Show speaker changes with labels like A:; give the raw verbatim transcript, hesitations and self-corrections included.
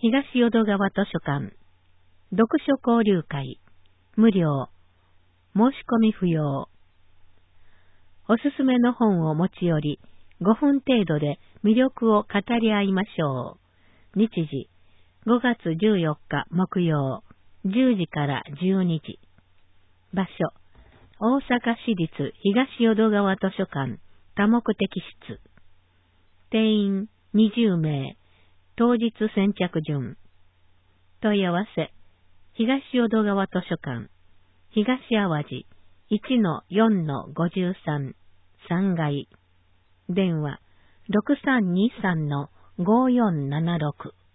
A: 東淀川図書館、読書交流会、無料、申し込み不要。おすすめの本を持ち寄り、ごふん程度で魅力を語り合いましょう。日時、ごがつじゅうよっか木曜、じゅうじからじゅうにじ。場所、大阪市立東淀川図書館多目的室。定員にじゅうめい、当日先着順。問い合わせ、東淀川図書館、東淡路 いちのよんのごじゅうさん、さんがい。電話、ろくさんにさんのごよんななろく。